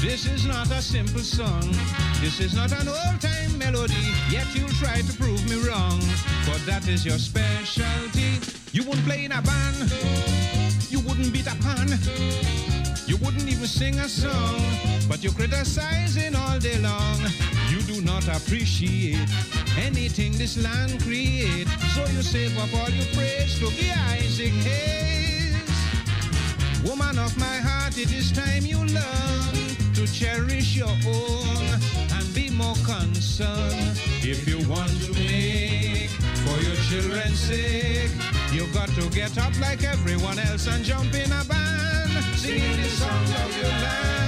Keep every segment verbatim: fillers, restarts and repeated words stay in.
This is not a simple song. This is not an old-time melody. Yet you try to prove me wrong. But that is your specialty. You wouldn't play in a band. You wouldn't beat a pan. You wouldn't even sing a song. But you're criticizing all day long. You do not appreciate anything this land creates. So you save up all your praise to the Isaac Hayes. Woman of my heart, it is time you learn to cherish your own and be more concerned. If you want to make for your children's sake, you got to get up like everyone else and jump in a band, singing the songs of your land.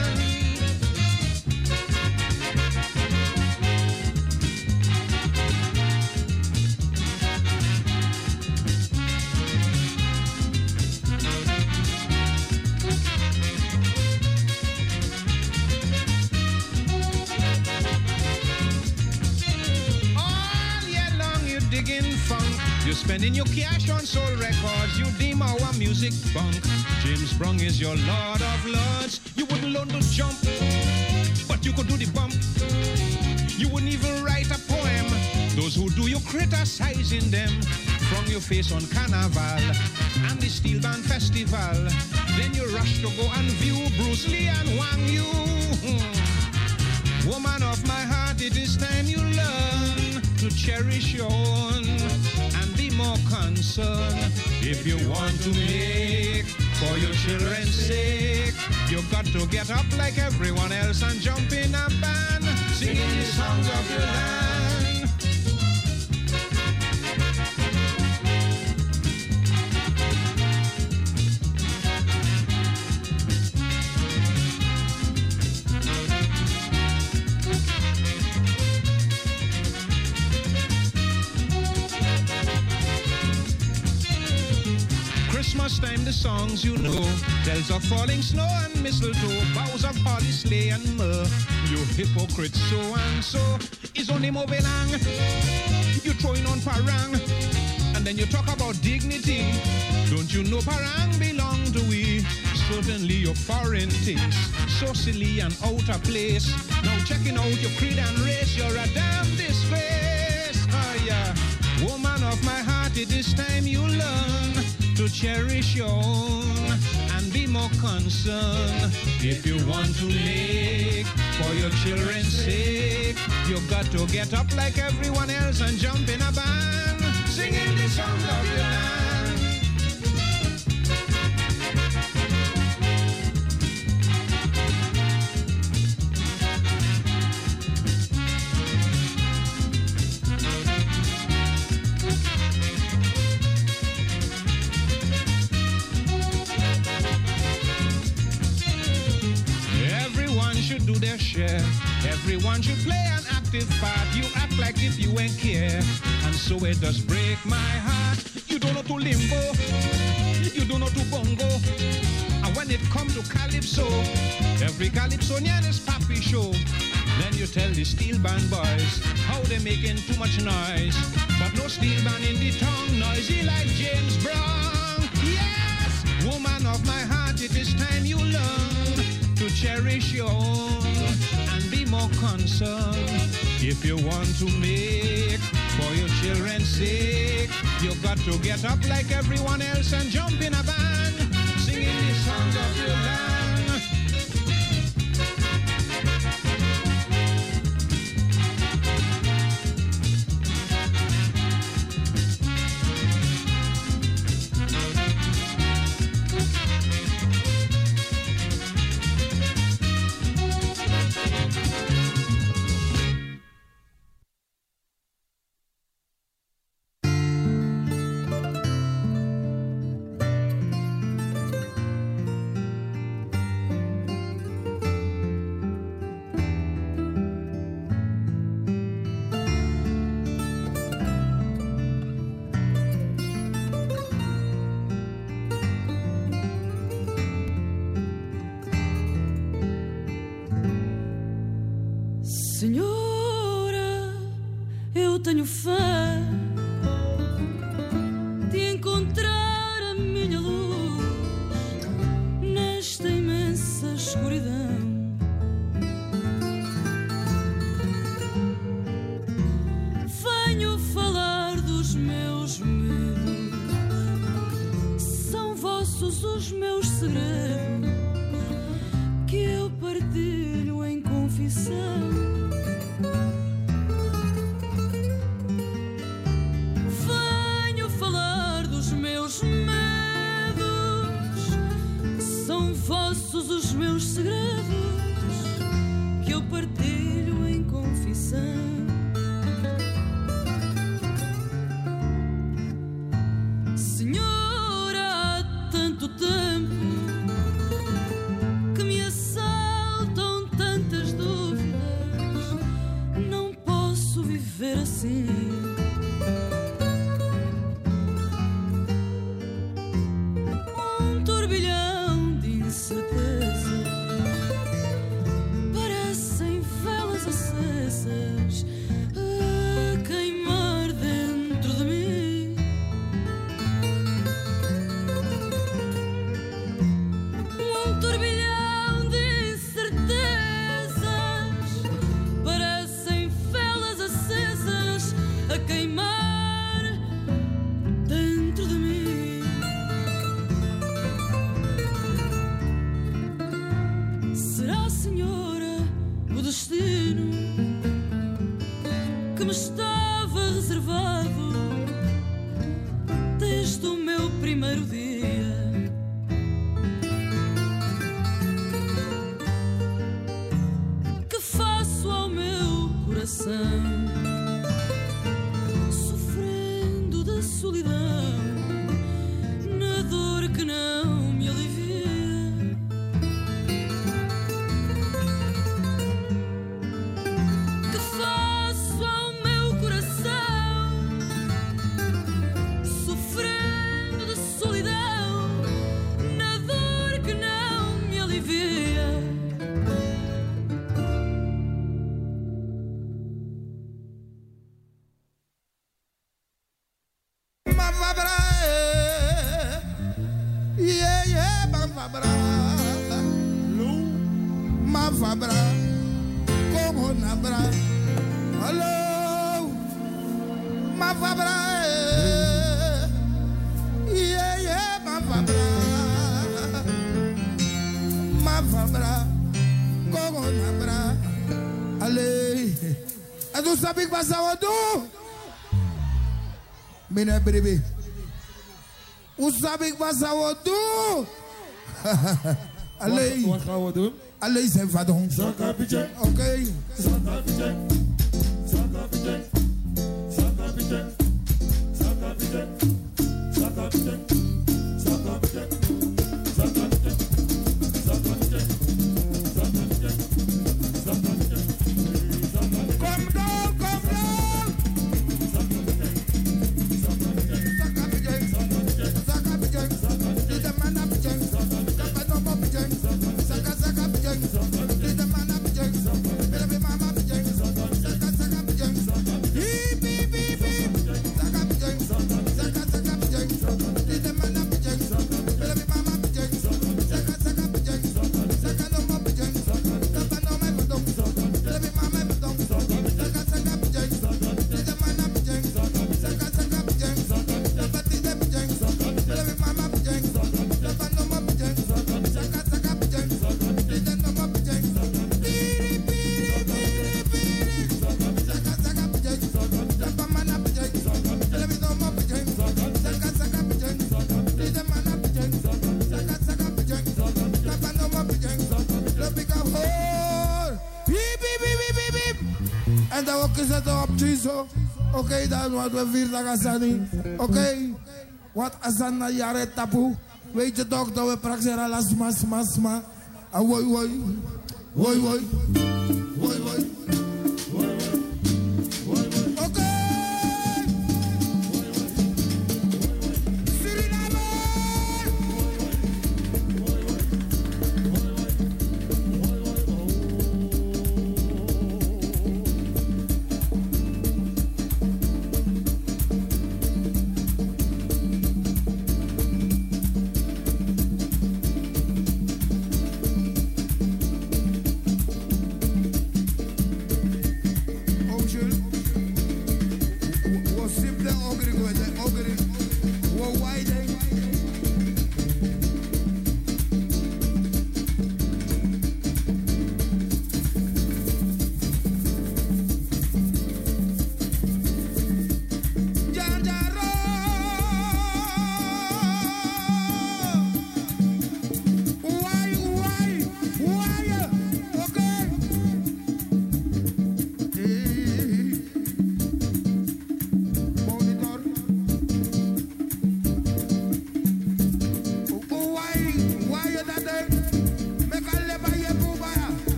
You're spending your cash on soul records. You deem our music bunk. James Brown is your Lord of Lords. You wouldn't learn to jump, but you could do the bump. You wouldn't even write a poem. Those who do, you criticizing them. From your face on Carnival and the Steel Band Festival. Then you rush to go and view Bruce Lee and Wang Yu. Woman of my heart, it is time you learn to cherish your own and be more concerned. If you want to make for your children's sake, you got to get up like everyone else and jump in a band, singing the songs of your land. Christmas time, the songs you know, tells of falling snow and mistletoe, boughs of holly, sleigh and myrrh. You hypocrite, so and so is only moving on. You throwing on parang, and then you talk about dignity. Don't you know parang belong to we? Certainly your foreign taste, so silly and out of place. Now checking out your creed and race, you're a damn disgrace. Oh yeah, woman of my heart, it is time you learn to cherish your own and be more concerned. If you want to make for your children's sake, you got to get up like everyone else and jump in a band, singing the songs of your land. Do their share. Everyone should play an active part. You act like if you ain't care, and so it does break my heart. You don't know to limbo, you don't know to bongo, and when it comes to calypso, every calypsonian is papi show. Then you tell the steel band boys how they making too much noise, but no steel band in the tongue, noisy like James Brown. Yes, woman of my heart, it is time you learn to cherish your own and be more concerned. If you want to make for your children's sake, you got to get up like everyone else and jump in a band, singing the songs of your land. Senhora, eu tenho fé de encontrar a minha luz nesta imensa escuridão. os meus segredos que eu partilho em confissão. Venho falar dos meus medos, são vossos os meus segredos que eu partilho em confissão. Assim, um turbilhão de incerteza, parecem velas acesas a queimar dentro de mim. Um turbilhão de incertezas, parecem velas acesas a queimar dentro de mim. Será, Senhora, o destino que me estava reservado desde o meu primeiro dia? Que faço ao meu coração, solidão, na dor que não me alivia? Que faço ao meu coração, sofrendo de solidão, na dor que não me alivia? Mavabra, como nabra, alô, Mavabra, yeah, yeah, Mavabra, Mavabra, como nabra, alê, a tu sabe que passa o tu? Mina bebê, o sabe que passa o tu? Alê. Allez, c'est va donc. Ok. Ok, dan wat we vier dagen zijn. Oké, wat asan na jaren tapu. Weet je toch dat we praxera las mas mas ma. Ah, woi woi, woi woi, woi woi.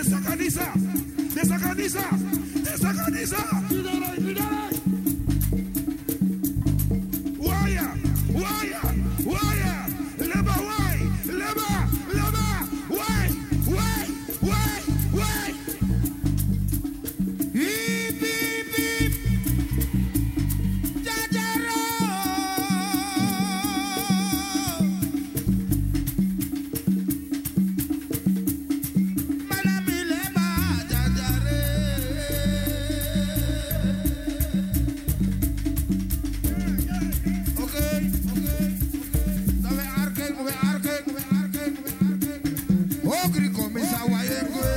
Desacanisa, desacanisa, desacanisa. Cuidado, cuidado. Waya, waya, waya. Leba, way, leba, leba, way, way, way, way. Beep, beep, beep. Jajaro. Manami leba, jajare. Okay, okay. Dove arke, dove arke, dove arke, dove arke. Ogri come sa wayengwe.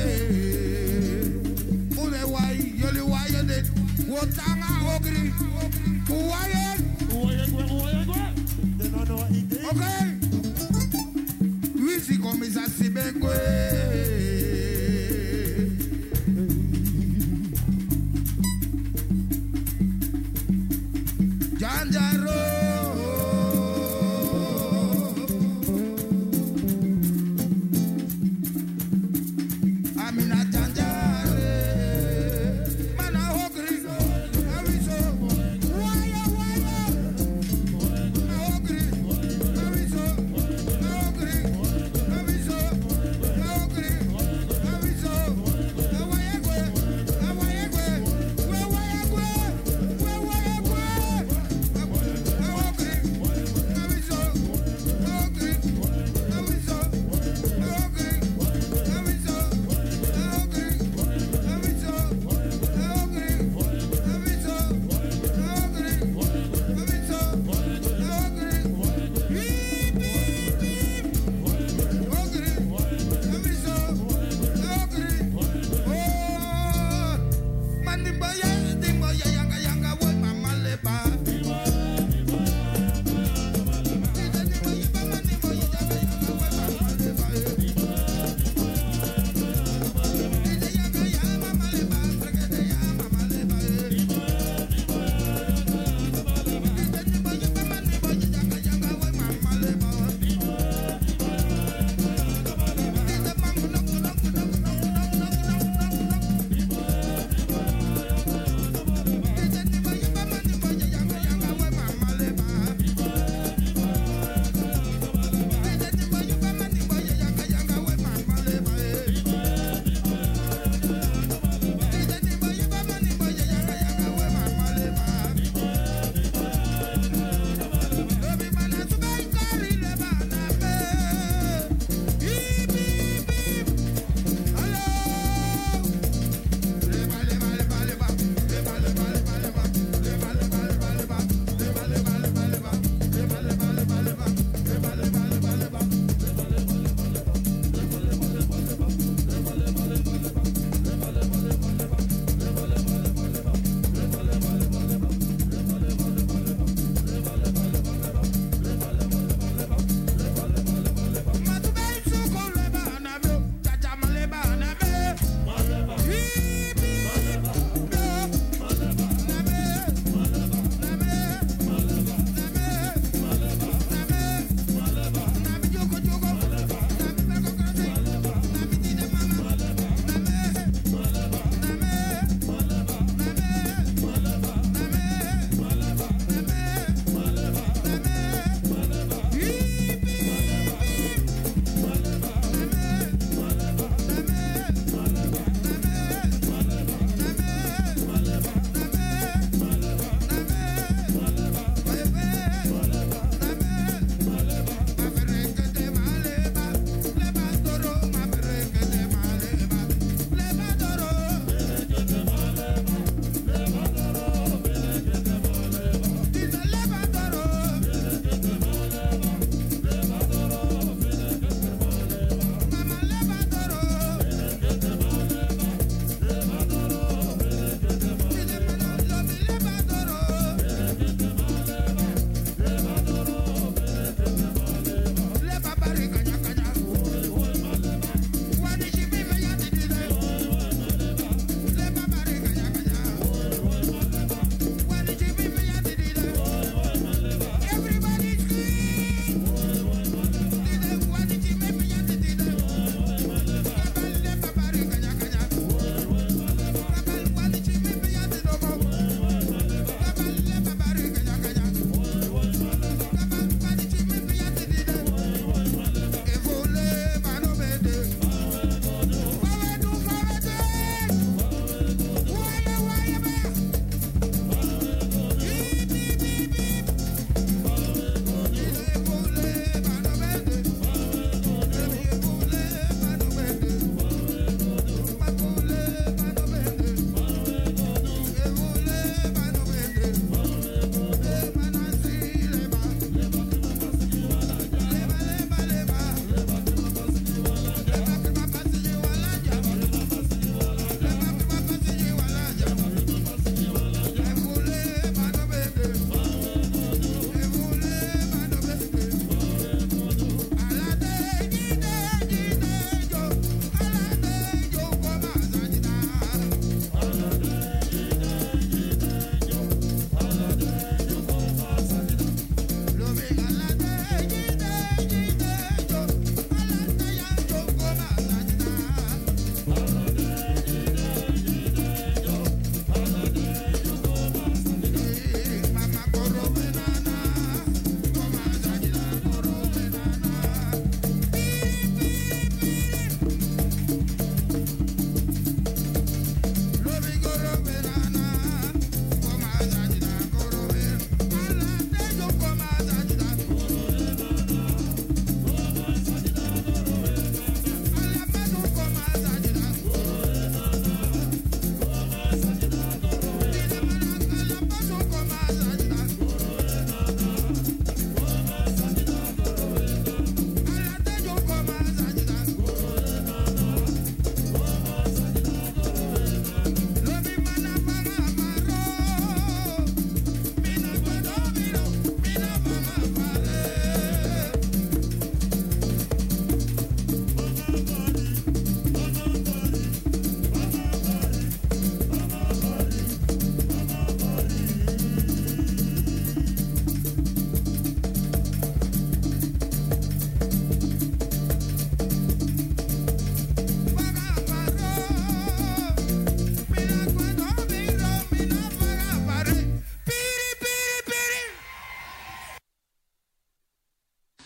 Ule way, yoli wayende. Wotanga ogri. Wayen. Okay. Wisi come sa sibengwe. Janjaro. Amina janjare. Mana hogri. Awiso. Waya waya. Hogri. Awiso. Hogri. Awiso. Hogri. Awiso. Awayegwe. Awayegwe. Wawayegwe. Wawayegwe.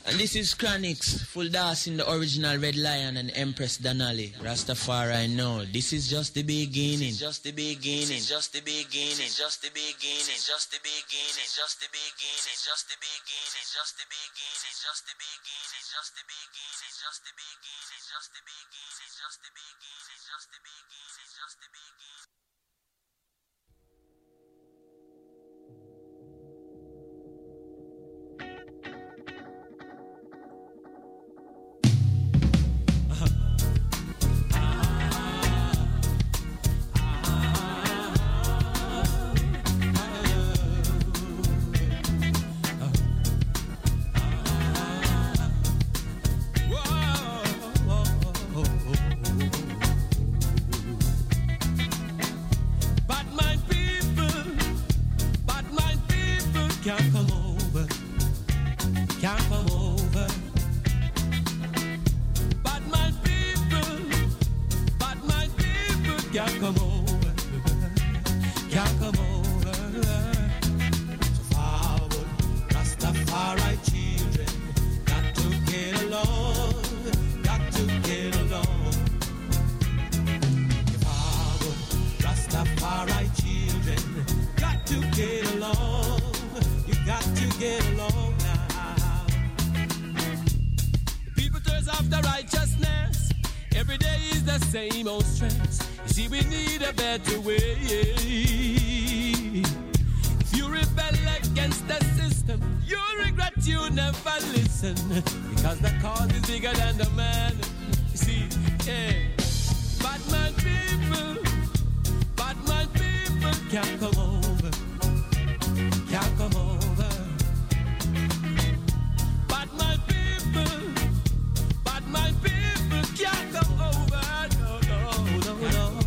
And this is Chronix, full das in the original Red Lion and Empress Danali. Rastafari, no, this is just the beginning. Just the beginning. Just the beginning. Just the beginning. Just the beginning. Just the beginning. Just the beginning. Just the beginning. Just the beginning. Just the beginning. Just the beginning. Just the beginning. Just the beginning. Just the beginning. Just the beginning. Can't come over, can't come over. But my people, but my people can't come over, can't come over. So forward, Rastafari children, got to get along, got to get along. Forward, Rastafari children, got to get along. Got to get along now. People thirst after righteousness. Every day is the same old stress. You see, we need a better way. If you rebel against the system, you'll regret you never listen. Because the cause is bigger than the man. You see, yeah. But my people, but my people can't come over. Can't come over. My people can't come over, no, no, no, no.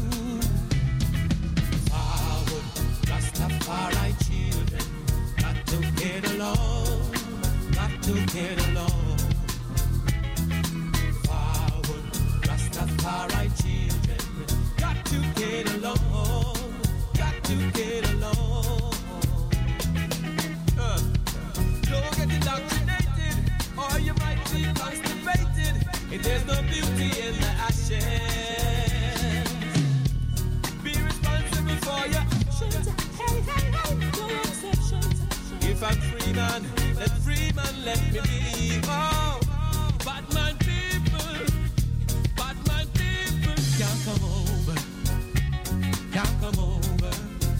Forward, Rastafari children, got to get along, got to get along. Forward, Rastafari children, got to get along, got to get along. Uh, don't get indoctrinated, or you might be constipated. If there's no beauty in the ashes, be responsible for your shelter. Hey, hey, hey, don't accept shelter. If I'm free man, then free man let me be. Oh, but my people, but my people can't come over, can't come over.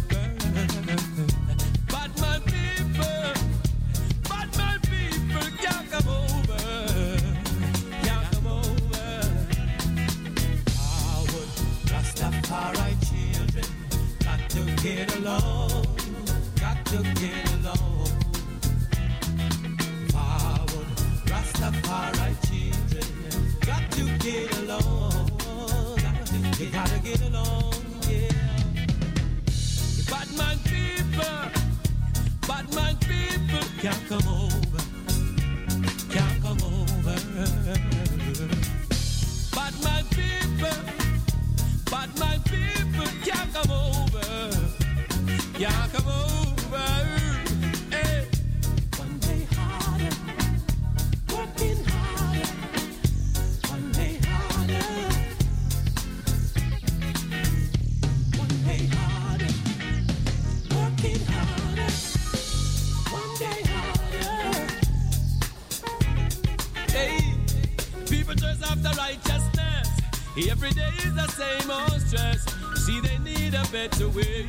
But my people, but my people can't come over. Rastafari children, got to get along, got to get along. Forward, Rastafari children, got to get along, you gotta get along, yeah. But my people, but my people can't come over, can't come over. But my people, but my people can't come over, can't come over. Hey. One day harder, working harder. One day harder, one day harder, working harder. One day harder. Hey, people thirst after righteousness. Every day is the same old stress. See, they need a better way.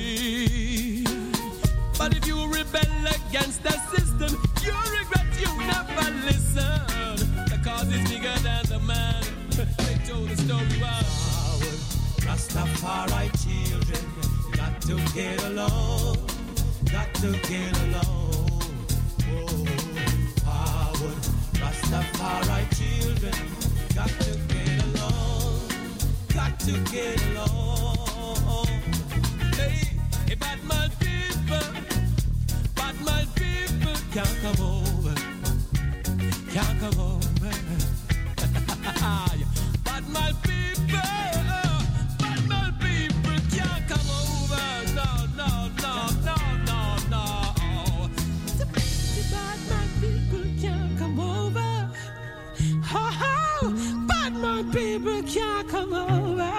But if you rebel against the system, you regret you never listen. The cause is bigger than the man. They told the story well. Forward, Rastafari children, got to get along, got to get along. Oh, forward, Rastafari children, got to get along, got to get along. Hey, hey, but my people, but my people can't come over, can't come over. But my people, but my people can't come over. No, no, no, no, no, no. But my people can't come over. can't come over.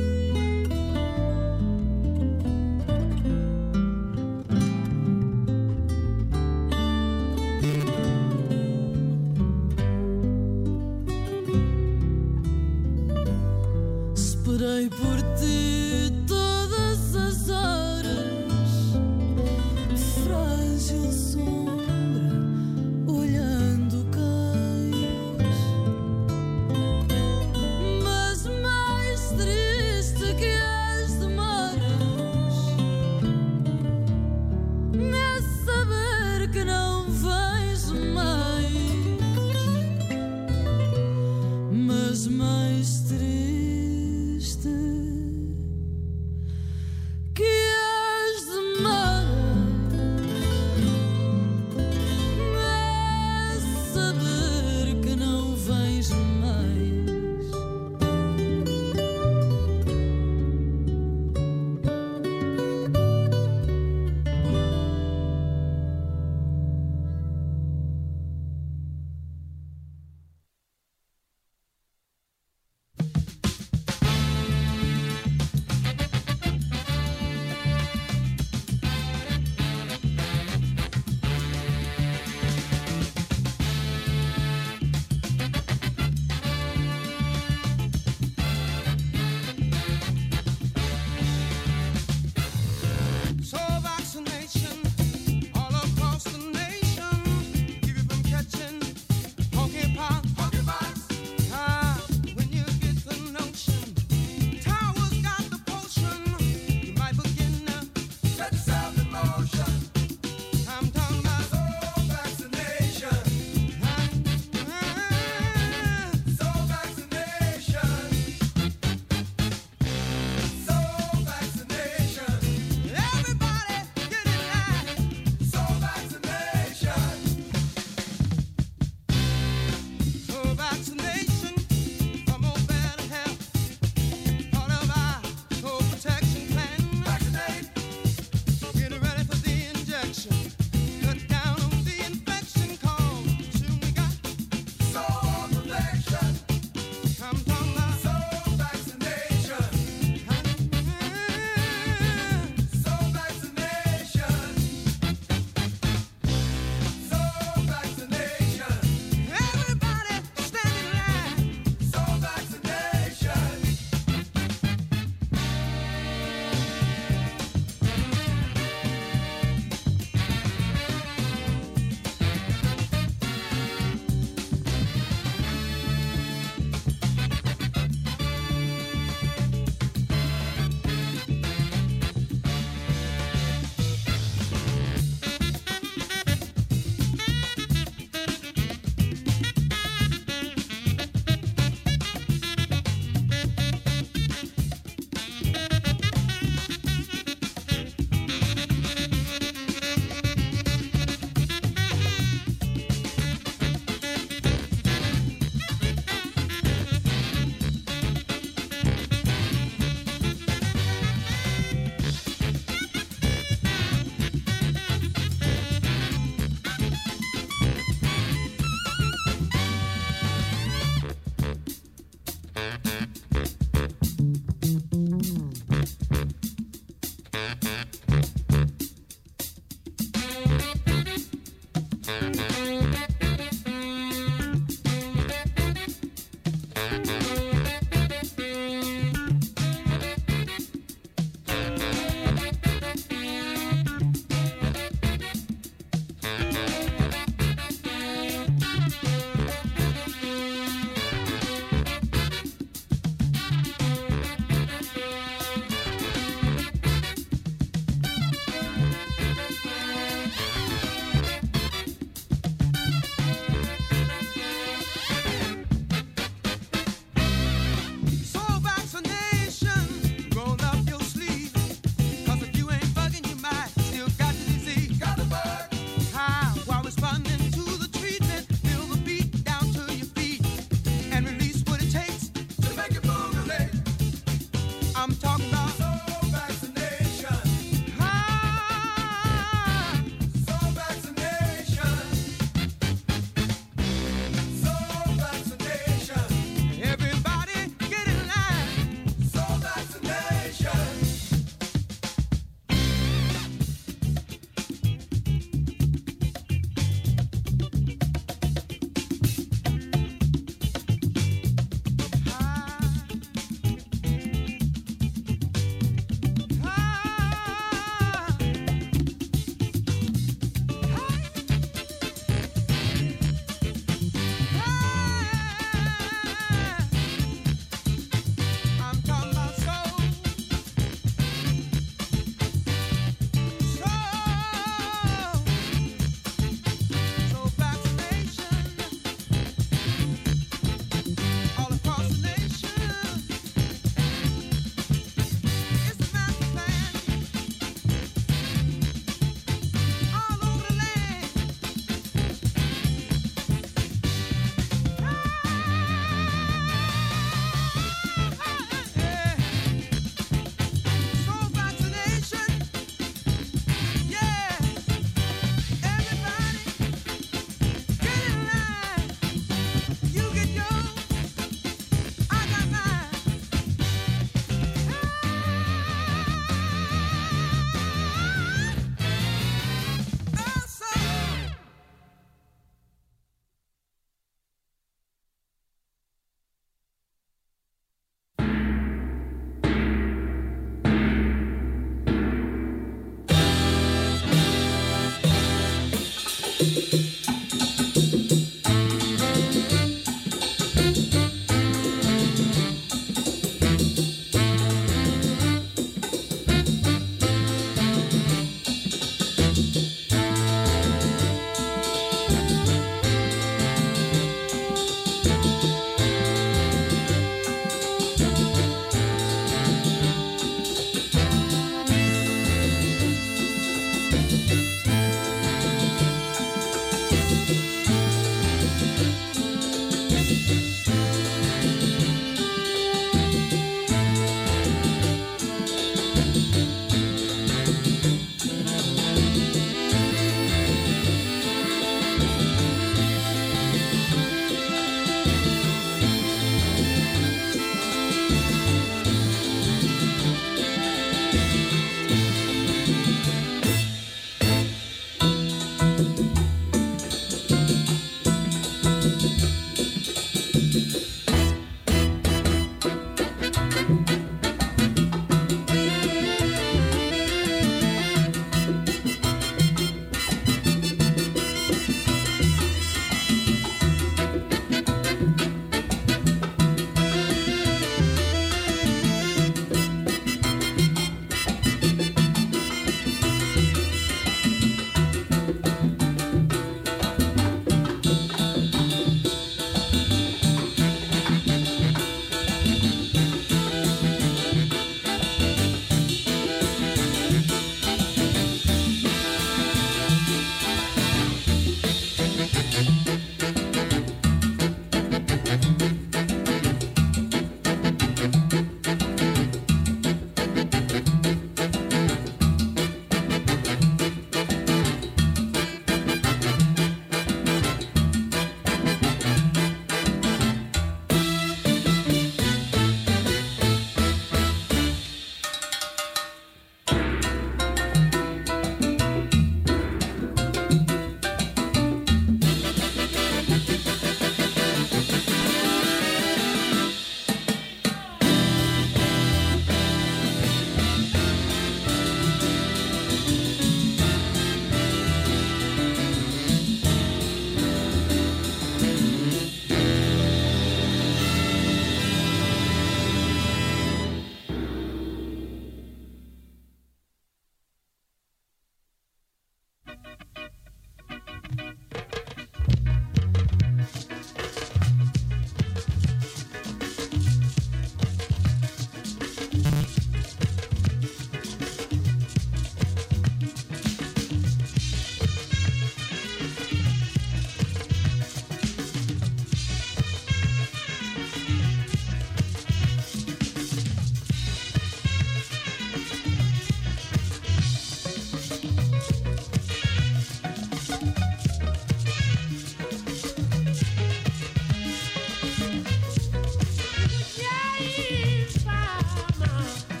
Yeah, farmer.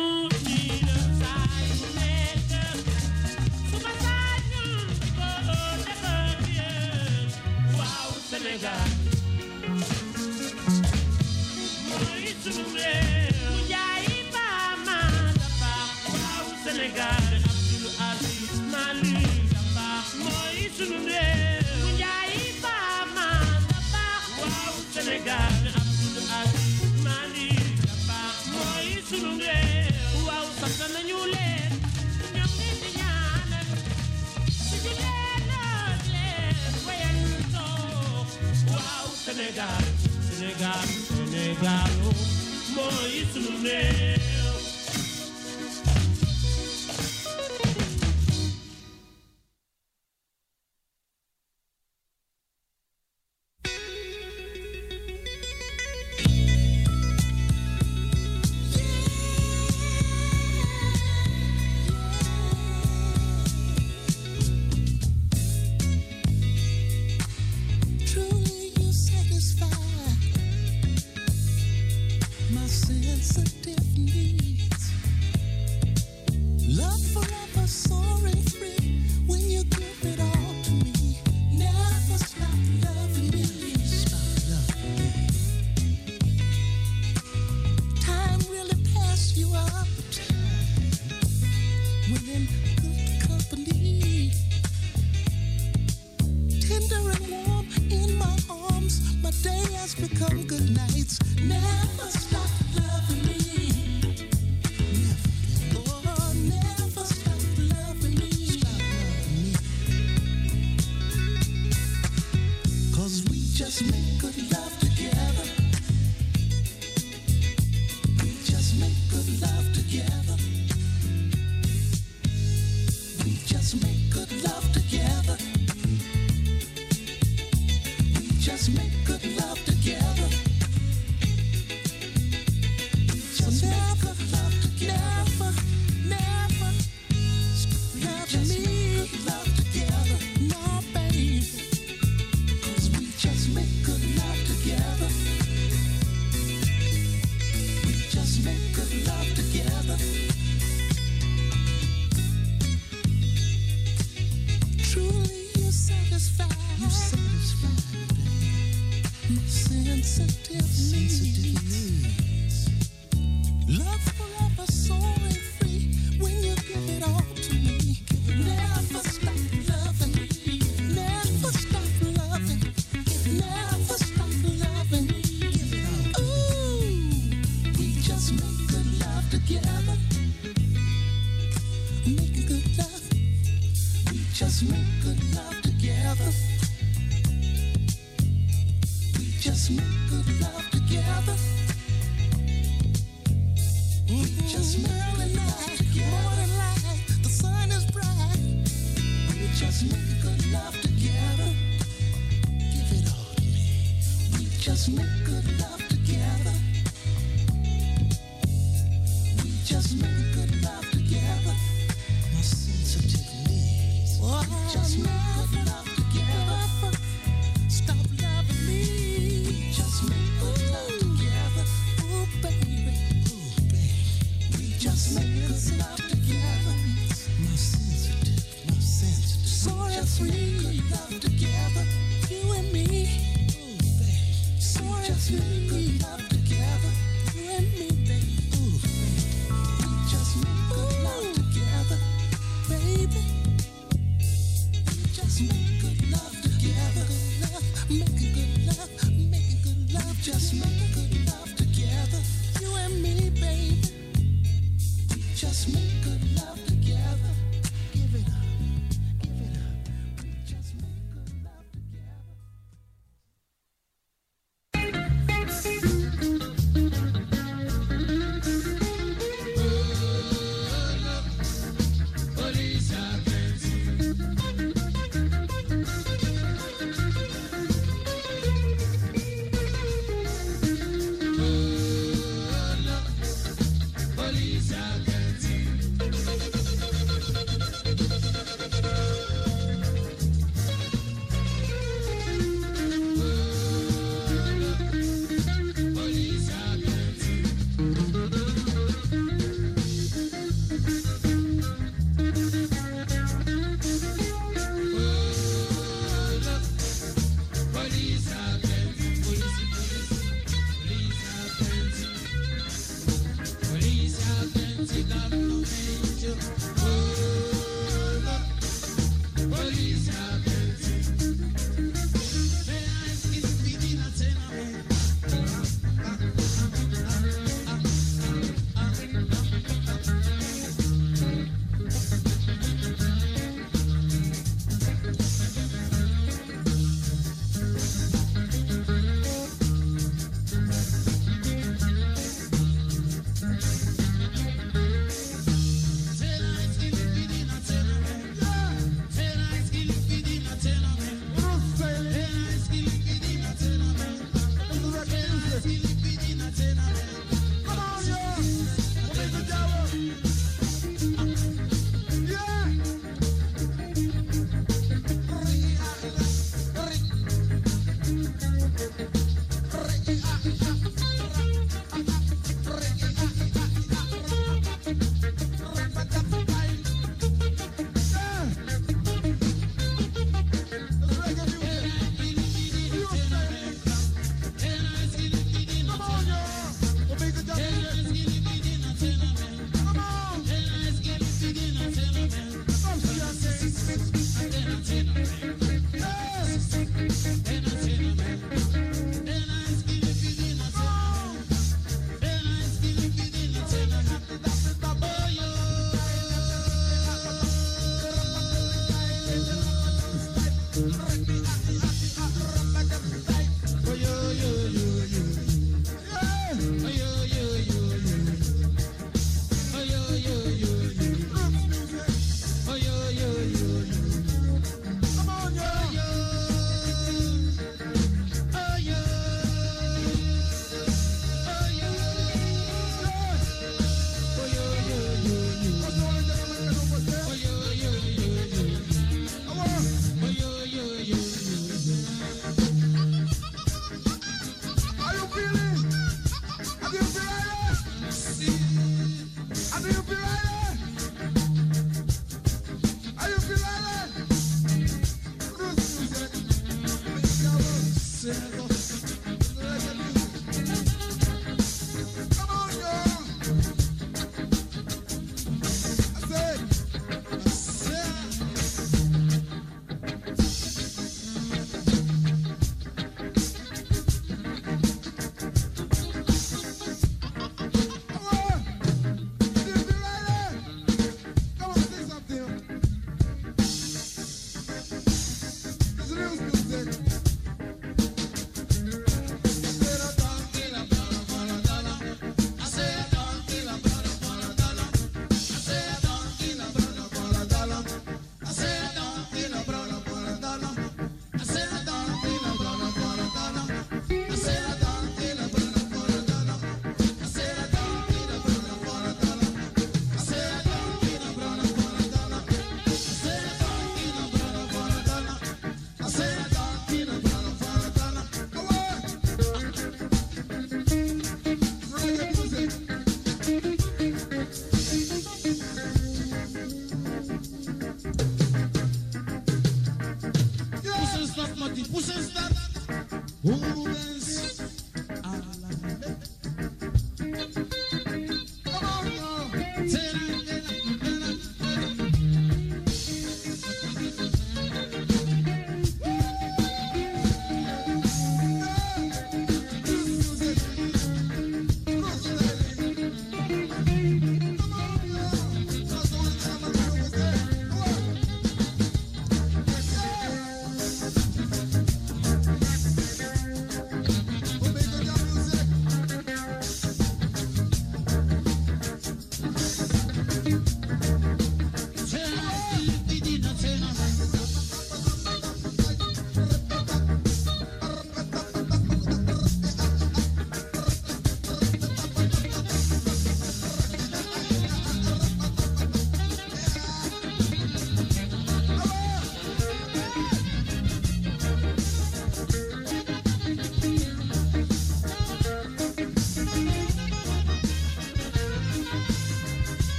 Senegal, Senegal, Senegal, oh, Moïse Lounel.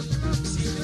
See